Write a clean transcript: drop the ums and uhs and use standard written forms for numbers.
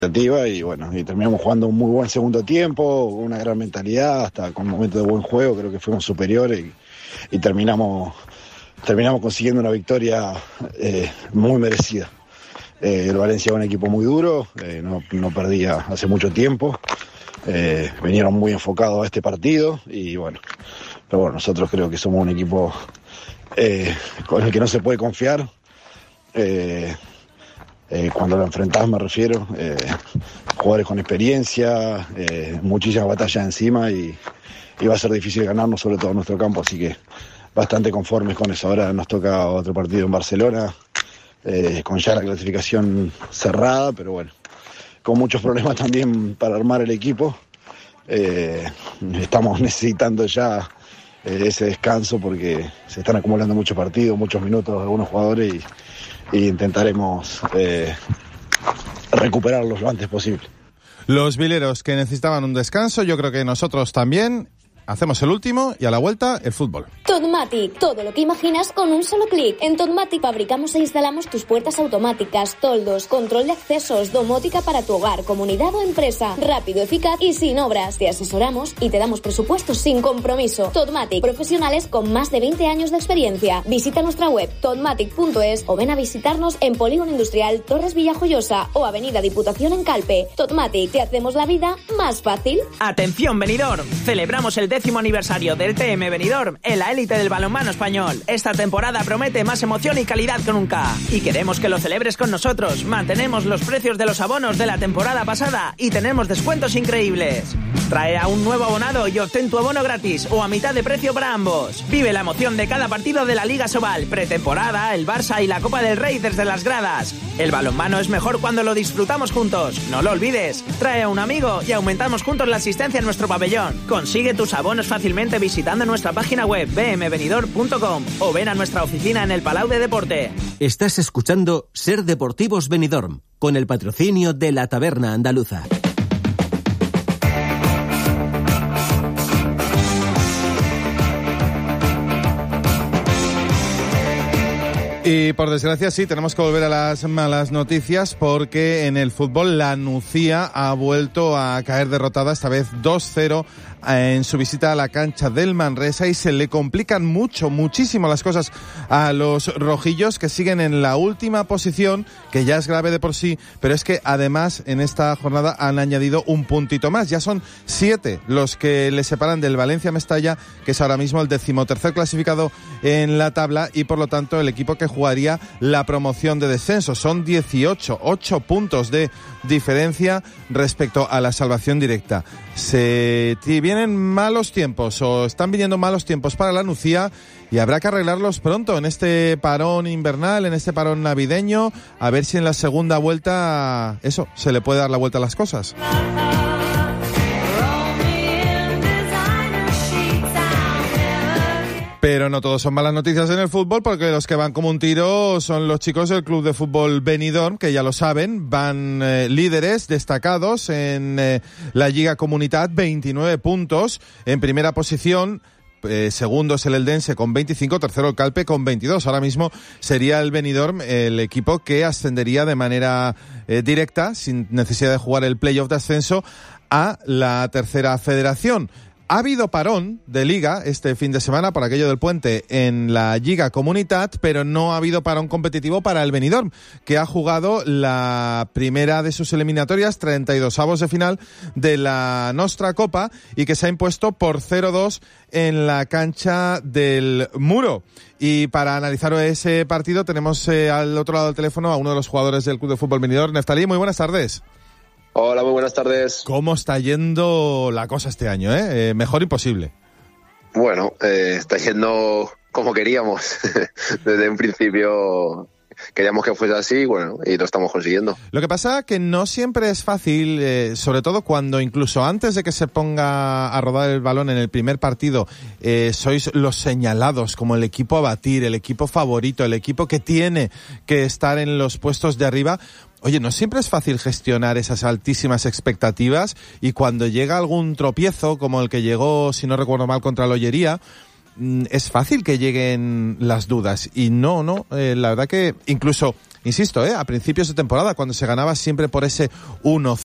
y bueno, y terminamos jugando un muy buen segundo tiempo, con una gran mentalidad, hasta con momentos de buen juego, creo que fuimos superiores y terminamos consiguiendo una victoria muy merecida. El Valencia es un equipo muy duro, no perdía hace mucho tiempo, vinieron muy enfocados a este partido y bueno, pero bueno, nosotros creo que somos un equipo con el que no se puede confiar. Cuando lo enfrentás, me refiero, jugadores con experiencia, muchísimas batallas encima y va a ser difícil ganarnos, sobre todo en nuestro campo, así que bastante conformes con eso. Ahora nos toca otro partido en Barcelona, con ya la clasificación cerrada, pero bueno, con muchos problemas también para armar el equipo. Estamos necesitando ya ese descanso porque se están acumulando muchos partidos, muchos minutos de algunos jugadores y intentaremos recuperarlos lo antes posible. Los vileros que necesitaban un descanso, yo creo que nosotros también. Hacemos el último y a la vuelta el fútbol. Totmatic, todo lo que imaginas con un solo clic. En Totmatic fabricamos e instalamos tus puertas automáticas, toldos, control de accesos, domótica para tu hogar, comunidad o empresa. Rápido, eficaz y sin obras. Te asesoramos y te damos presupuestos sin compromiso. Totmatic, profesionales con más de 20 años de experiencia. Visita nuestra web totmatic.es o ven a visitarnos en Polígono Industrial Torres Villajoyosa o Avenida Diputación en Calpe. Totmatic, te hacemos la vida más fácil. Atención, Benidorm, celebramos el 10º aniversario del TM Benidorm en la élite del balonmano español. Esta temporada promete más emoción y calidad que nunca. Y queremos que lo celebres con nosotros. Mantenemos los precios de los abonos de la temporada pasada y tenemos descuentos increíbles. Trae a un nuevo abonado y obtén tu abono gratis o a mitad de precio para ambos. Vive la emoción de cada partido de la Liga Sobal, pretemporada, el Barça y la Copa del Rey desde las gradas. El balonmano es mejor cuando lo disfrutamos juntos. No lo olvides. Trae a un amigo y aumentamos juntos la asistencia en nuestro pabellón. Consigue tus abonos fácilmente visitando nuestra página web bmbenidorm.com o ven a nuestra oficina en el Palau de Deporte. Estás escuchando Ser Deportivos Benidorm con el patrocinio de la Taberna Andaluza. Y por desgracia sí, tenemos que volver a las malas noticias porque en el fútbol la Nucía ha vuelto a caer derrotada, esta vez 2-0 en su visita a la cancha del Manresa y se le complican muchísimo las cosas a los rojillos que siguen en la última posición, que ya es grave de por sí, pero es que además en esta jornada han añadido un puntito más. Ya son 7 los que le separan del Valencia Mestalla, que es ahora mismo el 13º clasificado en la tabla y por lo tanto el equipo que jugaría la promoción de descenso. Son 18, 8 puntos de diferencia respecto a la salvación directa. Vienen malos tiempos o están viniendo malos tiempos para la Nucía y habrá que arreglarlos pronto en este parón invernal, en este parón navideño, a ver si en la segunda vuelta se le puede dar la vuelta a las cosas. Pero no todos son malas noticias en el fútbol, porque los que van como un tiro son los chicos del Club de Fútbol Benidorm, que ya lo saben, van líderes destacados en la Lliga Comunitat, 29 puntos en primera posición. Segundo es el Eldense con 25, tercero el Calpe con 22. Ahora mismo sería el Benidorm el equipo que ascendería de manera directa, sin necesidad de jugar el playoff de ascenso, a la tercera federación. Ha habido parón de Liga este fin de semana por aquello del puente en la Lliga Comunitat, pero no ha habido parón competitivo para el Benidorm, que ha jugado la primera de sus eliminatorias, 32avos de final de la Nostra Copa, y que se ha impuesto por 0-2 en la cancha del Muro. Y para analizar ese partido tenemos al otro lado del teléfono a uno de los jugadores del Club de Fútbol Benidorm. Neftalí, muy buenas tardes. Hola, muy buenas tardes. ¿Cómo está yendo la cosa este año? Mejor imposible. Bueno, está yendo como queríamos. Desde un principio queríamos que fuese así, bueno, y lo estamos consiguiendo. Lo que pasa que no siempre es fácil, sobre todo cuando incluso antes de que se ponga a rodar el balón en el primer partido, sois los señalados como el equipo a batir, el equipo favorito, el equipo que tiene que estar en los puestos de arriba. Oye, no siempre es fácil gestionar esas altísimas expectativas y cuando llega algún tropiezo, como el que llegó, si no recuerdo mal, contra la Ollería, es fácil que lleguen las dudas. Y no, la verdad que incluso insisto, a principios de temporada, cuando se ganaba siempre por ese 1-0.